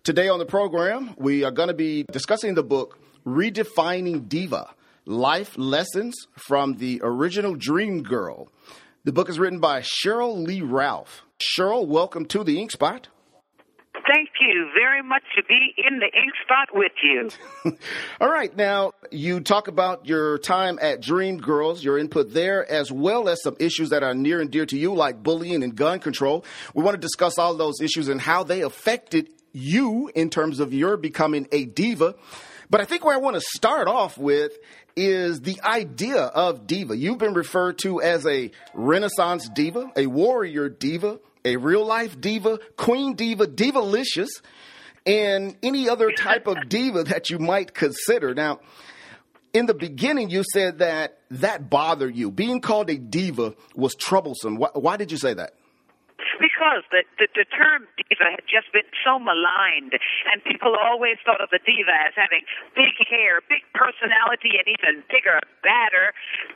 Today on the program, we are going to be discussing the book, Redefining Diva, Life Lessons from the Original Dream Girl. The book is written by Sheryl Lee Ralph. Sheryl, welcome to the Ink Spot. Thank you very much to be in the Ink Spot with you. All right. Now, you talk about your time at Dream Girls, your input there, as well as some issues that are near and dear to you, like bullying and gun control. We want to discuss all those issues and how they affected you in terms of your becoming a diva. But I think where I want to start off with is the idea of diva. You've been referred to as a Renaissance diva, a warrior diva, a real-life diva, queen diva, divalicious, and any other type of diva that you might consider. Now, in the beginning, you said that bothered you. Being called a diva was troublesome. Why did you say that? Because the term diva had just been so maligned, and people always thought of the diva as having big hair, big personality, and even bigger, badder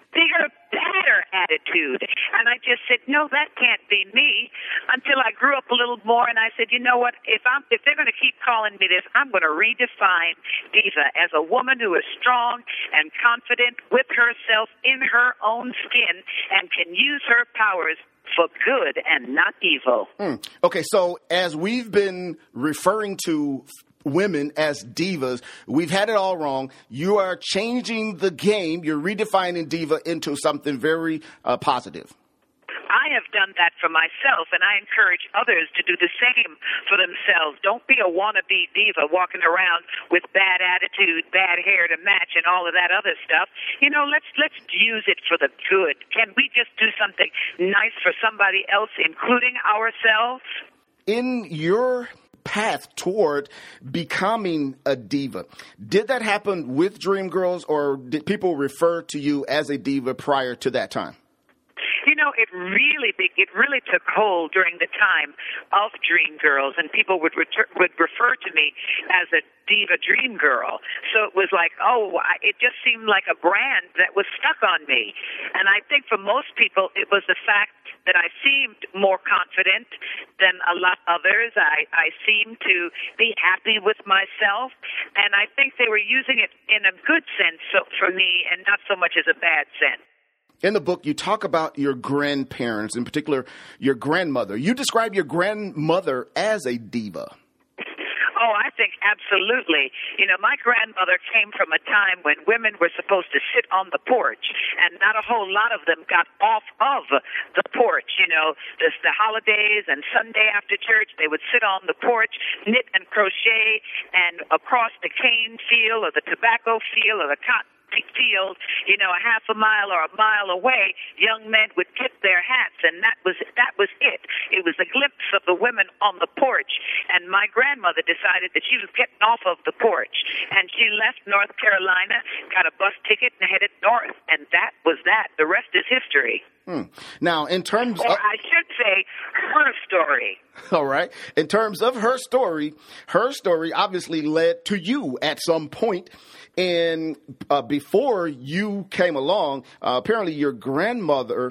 attitude. And I just said, no, that can't be me, until I grew up a little more, and I said, you know what, if they're going to keep calling me this, I'm going to redefine diva as a woman who is strong and confident with herself in her own skin and can use her powers for good and not evil. Okay, so as we've been referring to women as divas, we've had it all wrong. You are changing the game. You're redefining diva into something very positive. I have done that for myself, and I encourage others to do the same for themselves. Don't be a wannabe diva walking around with bad attitude, bad hair to match, and all of that other stuff. You know, let's use it for the good. Can we just do something nice for somebody else, including ourselves? In your path toward becoming a diva, did that happen with Dream Girls, or did people refer to you as a diva prior to that time? You know, it really took hold during the time of Dream Girls, and people would refer to me as a diva dream girl. So it was like, it just seemed like a brand that was stuck on me. And I think for most people, it was the fact that I seemed more confident than a lot others. I seemed to be happy with myself, and I think they were using it in a good sense for me and not so much as a bad sense. In the book, you talk about your grandparents, in particular, your grandmother. You describe your grandmother as a diva. Oh, I think absolutely. You know, my grandmother came from a time when women were supposed to sit on the porch, and not a whole lot of them got off of the porch. You know, the holidays and Sunday after church, they would sit on the porch, knit and crochet, and across the cane field or the tobacco field or the cotton field, you know, a half a mile or a mile away, young men would tip their hats, and that was it. It was a glimpse of the women on the porch, and my grandmother decided that she was getting off of the porch, and she left North Carolina, got a bus ticket, and headed north, and that was that. The rest is history. Now, in terms of... I should say her story. All right. In terms of her story obviously led to you at some point. And before you came along, apparently your grandfather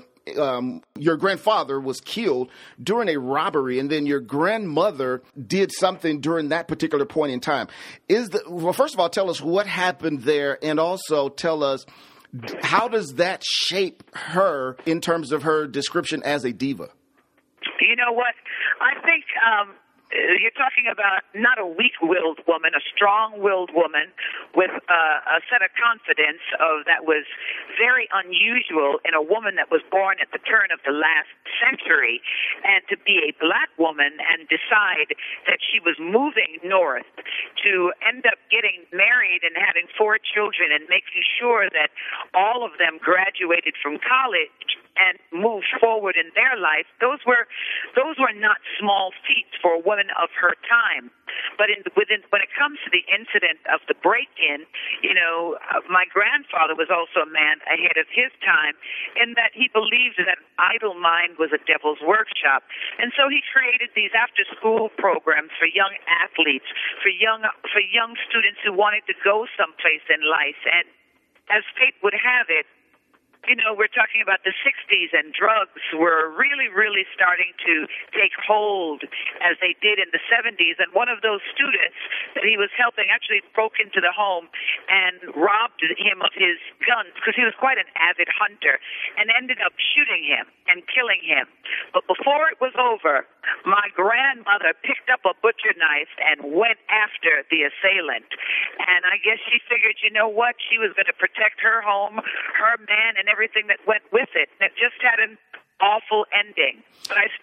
was killed during a robbery, and then your grandmother did something during that particular point in time. First of all, tell us what happened there, and also tell us, how does that shape her in terms of her description as a diva? You know what? I think you're talking about not a weak-willed woman, a strong-willed woman with a set of confidence that was very unusual in a woman that was born at the turn of the last century. And to be a black woman and decide that she was moving north to end up getting married and having 4 children and making sure that all of them graduated from college and moved forward in their life, those were not small feats for a woman of her time. But when it comes to the incident of the break-in, you know, my grandfather was also a man ahead of his time in that he believed that an idle mind was a devil's workshop. And so he created these after-school programs for young athletes, for young students who wanted to go someplace in life. And as fate would have it, we're talking about the 60s, and drugs were really, really starting to take hold as they did in the 70s. And one of those students that he was helping actually broke into the home and robbed him of his guns because he was quite an avid hunter, and ended up shooting him and killing him. But before it was over, my grandmother picked up a butcher knife and went after the assailant. And I guess she figured, you know what, she was going to protect her home, her man, and everything that went with it. And it just had an awful ending. But I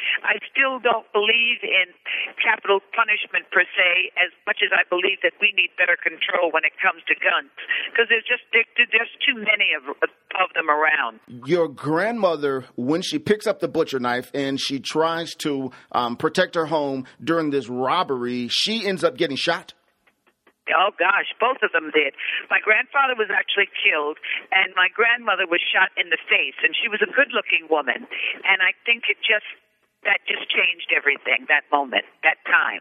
still don't believe in capital punishment per se, as much as I believe that we need better control when it comes to guns, because there's too many of them around. Your grandmother, when she picks up the butcher knife and she tries to protect her home during this robbery, she ends up getting shot? Oh, gosh, both of them did. My grandfather was actually killed, and my grandmother was shot in the face, and she was a good-looking woman. And I think that just changed everything, that moment, that time.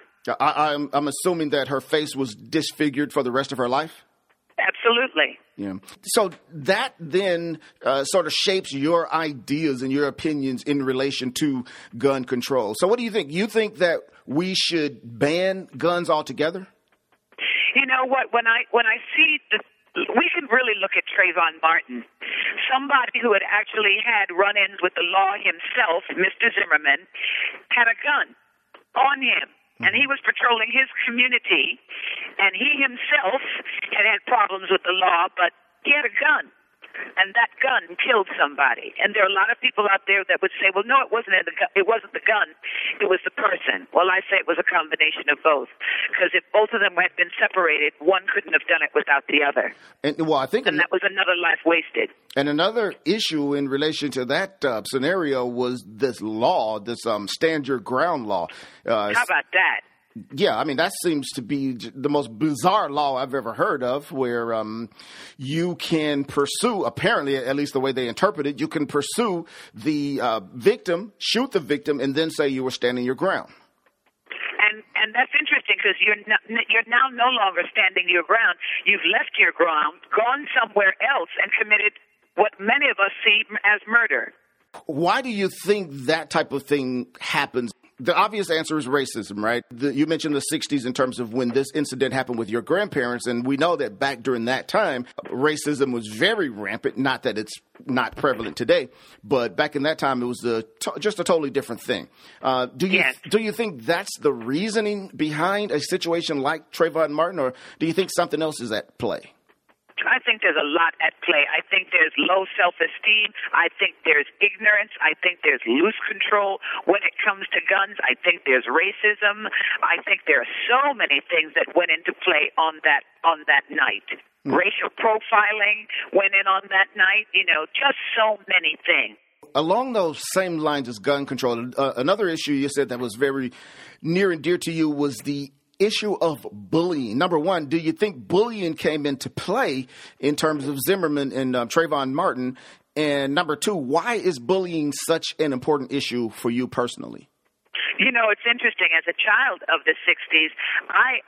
I'm assuming that her face was disfigured for the rest of her life? Absolutely. Yeah. So that then sort of shapes your ideas and your opinions in relation to gun control. So what do you think? You think that we should ban guns altogether? You know what? When I see we can really look at Trayvon Martin, somebody who had actually had run-ins with the law himself, Mr. Zimmerman, had a gun on him. And he was patrolling his community, and he himself had problems with the law, but he had a gun. And that gun killed somebody. And there are a lot of people out there that would say, well, no, it wasn't the gun, it was the person. Well, I say it was a combination of both. Because if both of them had been separated, one couldn't have done it without the other. And that was another life wasted. And another issue in relation to that scenario was this law, this stand your ground law. How about that? Yeah, I mean, that seems to be the most bizarre law I've ever heard of, where you can pursue, apparently, at least the way they interpret it, you can pursue the victim, shoot the victim, and then say you were standing your ground. And that's interesting, because you're now no longer standing your ground. You've left your ground, gone somewhere else, and committed what many of us see as murder. Why do you think that type of thing happens? The obvious answer is racism, right? You mentioned the 60s in terms of when this incident happened with your grandparents, and we know that back during that time, racism was very rampant. Not that it's not prevalent today, but back in that time, it was just a totally different thing. Do you think that's the reasoning behind a situation like Trayvon Martin, or do you think something else is at play? I think there's a lot at play. I think there's low self-esteem. I think there's ignorance. I think there's loose control when it comes to guns. I think there's racism. I think there are so many things that went into play on that night. Racial profiling went in on that night. Just so many things. Along those same lines as gun control, another issue you said that was very near and dear to you was the issue of bullying. Number one, do you think bullying came into play in terms of Zimmerman and Trayvon Martin? And number two, why is bullying such an important issue for you personally? It's interesting. As a child of the 60s, I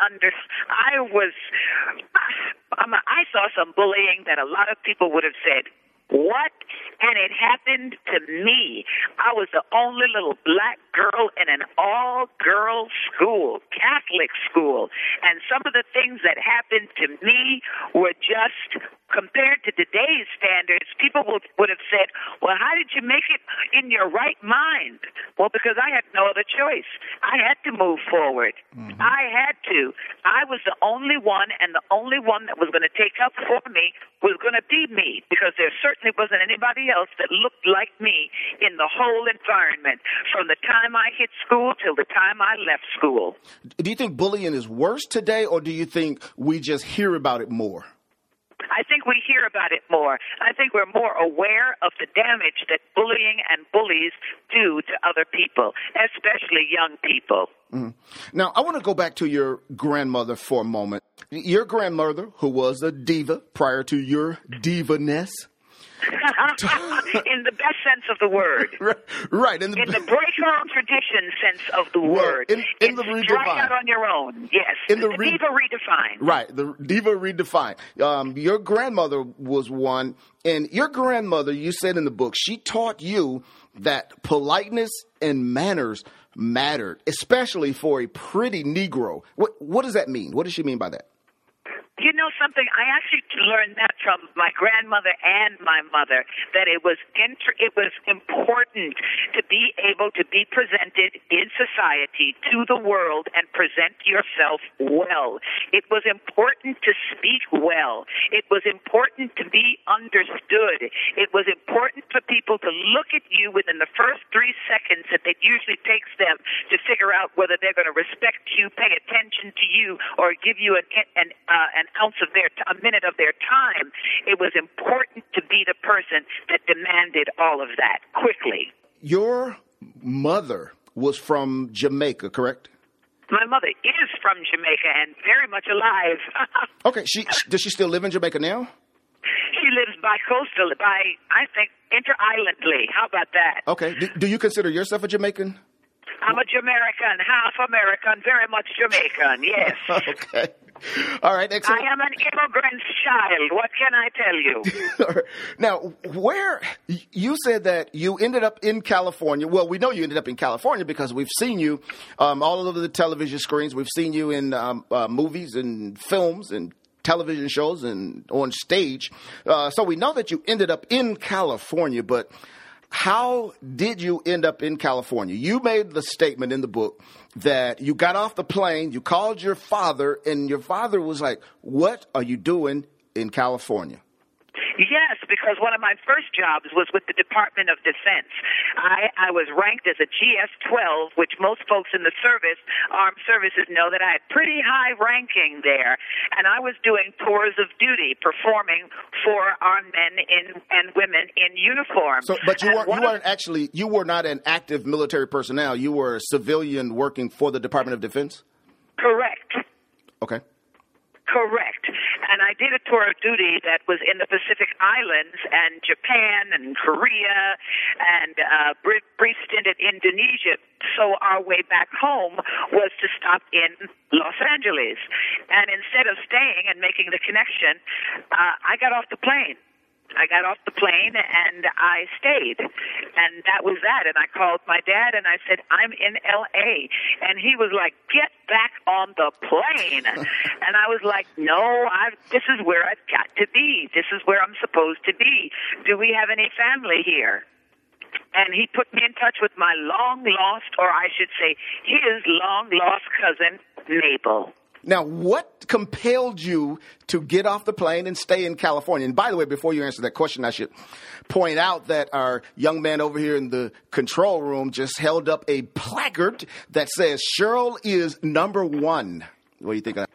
saw some bullying that a lot of people would have said, what? And it happened to me. I was the only little black girl in an all-girls school, Catholic school. And some of the things that happened to me were just, compared to today's standards, people would have said, well, how did you make it in your right mind? Well, because I had no other choice. I had to move forward. Mm-hmm. I had to. I was the only one, and the only one that was going to take up for me was going to be me, because there certainly wasn't anybody else that looked like me in the whole environment from the time I hit school till the time I left school. Do you think bullying is worse today, or do you think we just hear about it more? I think we hear about it more. I think we're more aware of the damage that bullying and bullies do to other people, especially young people. Mm-hmm. Now, I want to go back to your grandmother for a moment. Your grandmother, who was a diva prior to your diva-ness, In the best sense of the word. Right. In the break all tradition sense of the word. In the redefined. Strike out on your own. Yes. In the Diva redefined. Right. The Diva redefined. Your grandmother was one, and your grandmother, you said in the book, she taught you that politeness and manners mattered, especially for a pretty Negro. What does that mean? What does she mean by that? You know something? I actually learned that from my grandmother and my mother, that it was important to be able to be presented in society to the world and present yourself well. It was important to speak well. It was important to be understood. It was important for people to look at you within the first 3 seconds that it usually takes them to figure out whether they're going to respect you, pay attention to you, or give you an ounce of a minute of their time. It was important to be the person that demanded all of that quickly. Your mother was from Jamaica, correct? My mother is from Jamaica and very much alive. Okay. Does she still live in Jamaica now? She lives bi-coastal, I think, inter-islandly. How about that? Okay. Do you consider yourself a Jamaican? I'm a Jamaican, half American, very much Jamaican, yes. Okay. All right, excellent. I am an immigrant's child. What can I tell you? Now, you said that you ended up in California. Well, we know you ended up in California because we've seen you all over the television screens. We've seen you in movies and films and television shows and on stage. So we know that you ended up in California, but how did you end up in California? You made the statement in the book that you got off the plane, you called your father, and your father was like, "What are you doing in California?" Yes, because one of my first jobs was with the Department of Defense. I was ranked as a GS-12, which most folks in the armed services know that I had pretty high ranking there. And I was doing tours of duty, performing for armed men and women in uniform. So, but you were not an active military personnel. You were a civilian working for the Department of Defense? Correct. Okay. Correct. And I did a tour of duty that was in the Pacific Islands and Japan and Korea and brief stint at Indonesia. So our way back home was to stop in Los Angeles. And instead of staying and making the connection, I got off the plane. I got off the plane and I stayed, and that was that. And I called my dad and I said, "I'm in L.A." And he was like, "Get back on the plane." And I was like, "No, this is where I've got to be. This is where I'm supposed to be. Do we have any family here?" And he put me in touch with my long-lost, or I should say his long-lost cousin, Mabel. Now, what compelled you to get off the plane and stay in California? And by the way, before you answer that question, I should point out that our young man over here in the control room just held up a placard that says, "Cheryl is number one." What do you think of that?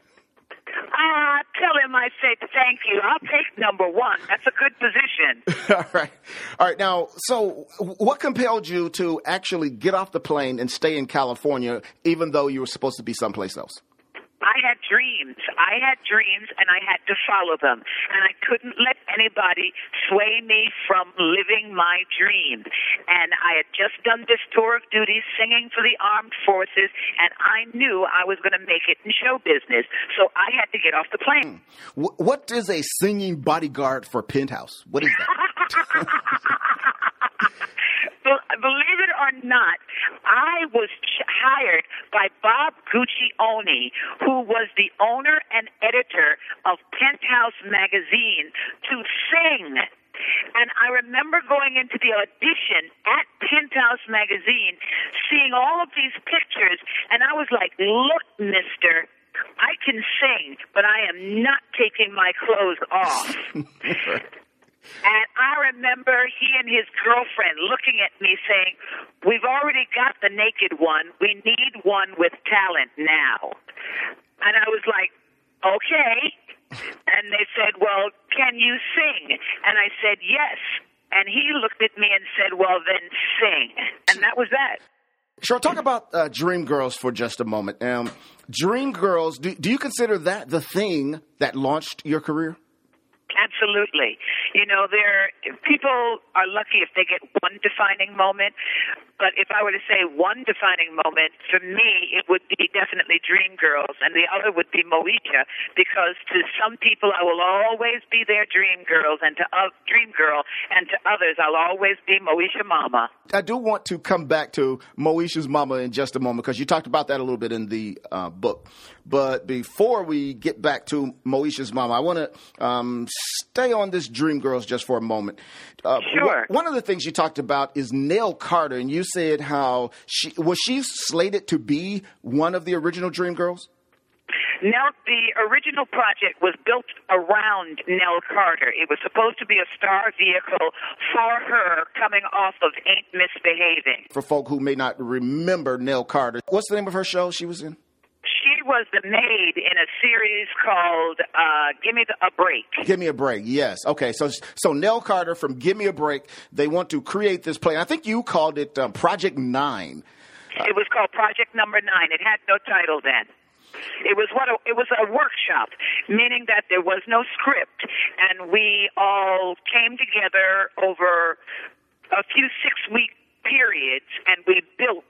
Tell him I said thank you. I'll take number one. That's a good position. All right. Now, so what compelled you to actually get off the plane and stay in California, even though you were supposed to be someplace else? I had dreams. And I had to follow them. And I couldn't let anybody sway me from living my dream. And I had just done this tour of duty singing for the armed forces, and I knew I was going to make it in show business. So I had to get off the plane. What is a singing bodyguard for Penthouse? What is that? Believe it or not, I was hired by Bob Guccione, who was the owner and editor of Penthouse magazine, to sing. And I remember going into the audition at Penthouse magazine, seeing all of these pictures, and I was like, "Look, mister, I can sing, but I am not taking my clothes off." And I remember he and his girlfriend looking at me saying, "We've already got the naked one. We need one with talent now." And I was like, "Okay." And they said, "Well, can you sing?" And I said, "Yes." And he looked at me and said, "Well, then sing." And that was that. Sure. Talk about Dreamgirls for just a moment. Dreamgirls, do you consider that the thing that launched your career? Absolutely. You know, people are lucky if they get one defining moment. But if I were to say one defining moment, for me, it would be definitely Dreamgirls, and the other would be Moesha, because to some people, I will always be their Dreamgirls, and to Dreamgirl, and to others, I'll always be Moesha Mama. I do want to come back to Moesha's Mama in just a moment, because you talked about that a little bit in the book. But before we get back to Moesha's Mama, I want to stay on this Dreamgirls just for a moment. Sure. One of the things you talked about is Nell Carter, and you said how she slated to be one of the original Dreamgirls? Nell, the original project was built around Nell Carter. It was supposed to be a star vehicle for her coming off of Ain't Misbehaving. For folk who may not remember Nell Carter, what's the name of her show she was in? She was the maid in a series called Gimme a Break. Gimme a Break, yes. Okay, so Nell Carter from Gimme a Break, they want to create this play. I think you called it Project 9. It was called Project Number 9. It had no title then. It was a workshop, meaning that there was no script, and we all came together over a few 6-week periods, and we built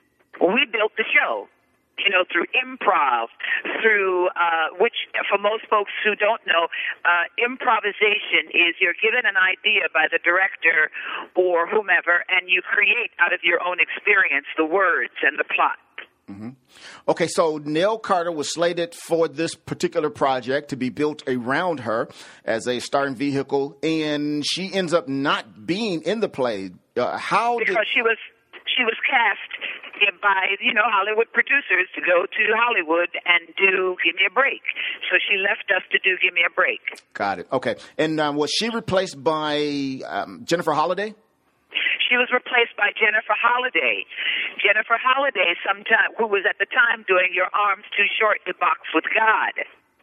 the show. You know, through improv, through which, for most folks who don't know, improvisation is you're given an idea by the director or whomever, and you create out of your own experience the words and the plot. Mm-hmm. Okay, so Nell Carter was slated for this particular project to be built around her as a starring vehicle, and she ends up not being in the play. Because she was cast by, Hollywood producers to go to Hollywood and do Gimme a Break. So she left us to do Gimme a Break. Got it. Okay. And was she replaced by Jennifer Holliday? She was replaced by Jennifer Holliday. Jennifer Holliday, who was at the time doing Your Arms Too Short to Box with God.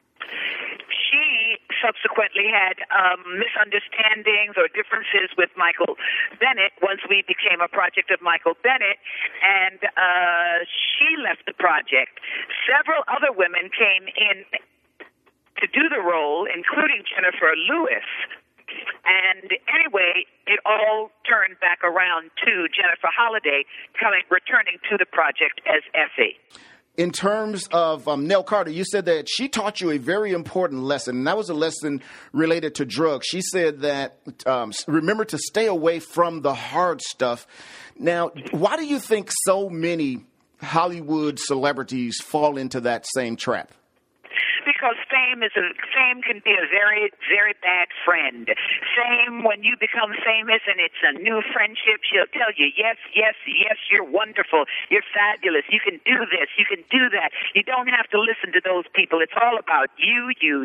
She subsequently had misunderstandings or differences with Michael Bennett once we became a project of Michael Bennett, and she left the project. Several other women came in to do the role, including Jennifer Lewis. And anyway, it all turned back around to Jennifer Holliday returning to the project as Effie. In terms of Nell Carter, you said that she taught you a very important lesson, and that was a lesson related to drugs. She said that remember to stay away from the hard stuff. Now, why do you think so many Hollywood celebrities fall into that same trap? Because fame can be a very, very bad friend. Fame, when you become famous and it's a new friendship, she'll tell you, yes, yes, yes, you're wonderful, you're fabulous, you can do this, you can do that. You don't have to listen to those people. It's all about you. You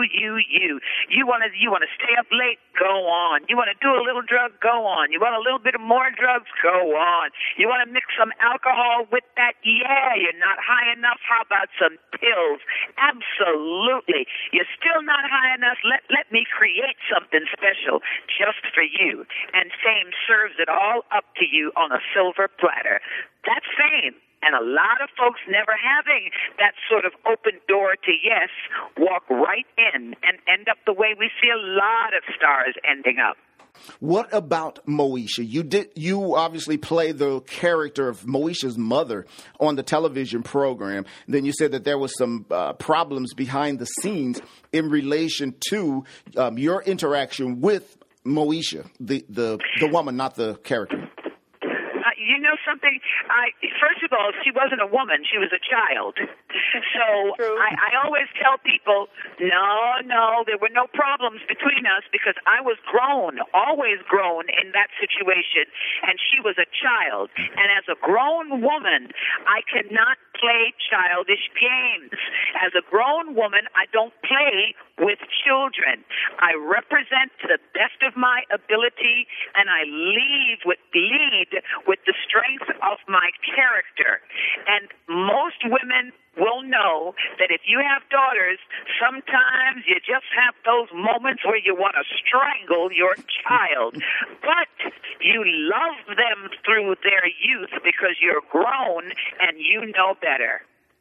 want to stay up late? Go on. You want to do a little drug? Go on. You want a little bit of more drugs? Go on. You want to mix some alcohol with that? Yeah, you're not high enough. How about some pills? Absolutely. You're still not high enough. Let me create something special just for you. And fame serves it all up to you on a silver platter. That's fame. And a lot of folks never having that sort of open door to yes, walk right in and end up the way we see a lot of stars ending up. What about Moesha? You obviously play the character of Moesha's mother on the television program. Then you said that there was some problems behind the scenes in relation to your interaction with Moesha, the woman, not the character. You know something? First of all, she wasn't a woman. She was a child. So I always tell people, no, there were no problems between us because I was grown, always grown in that situation, and she was a child. And as a grown woman, I cannot play childish games. As a grown woman, I don't play with children. I represent to the best of my ability, and I lead with the strength of my character. And most women will know that if you have daughters, sometimes you just have those moments where you want to strangle your child. But you love them through their youth because you're grown and you know better.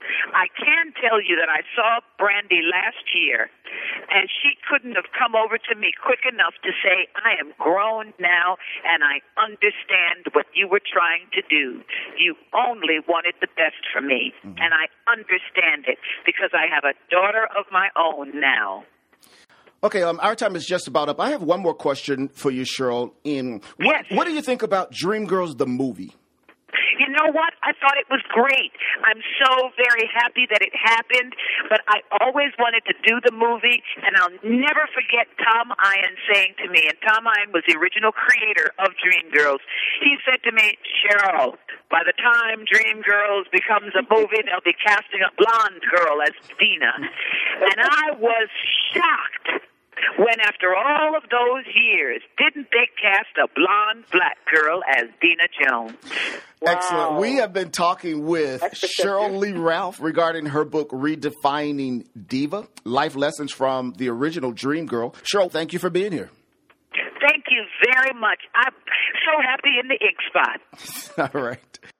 I can tell you that I saw Brandy last year, and she couldn't have come over to me quick enough to say, I am grown now, and I understand what you were trying to do. You only wanted the best for me, and I understand it because I have a daughter of my own now. Okay, our time is just about up. I have one more question for you, Cheryl. Yes. What do you think about Dreamgirls, the movie? You know what? I thought it was great. I'm so very happy that it happened, but I always wanted to do the movie, and I'll never forget Tom Ian saying to me, and Tom Ian was the original creator of Dreamgirls. He said to me, Cheryl, by the time Dreamgirls becomes a movie, they'll be casting a blonde girl as Dina. And I was shocked when, after all of those years, didn't they cast a blonde black girl as Dina Jones? Wow. Excellent. We have been talking with Cheryl Lee Ralph regarding her book, Redefining Diva, Life Lessons from the Original Dreamgirl. Cheryl, thank you for being here. Thank you very much. I'm so happy in the ink spot. All right.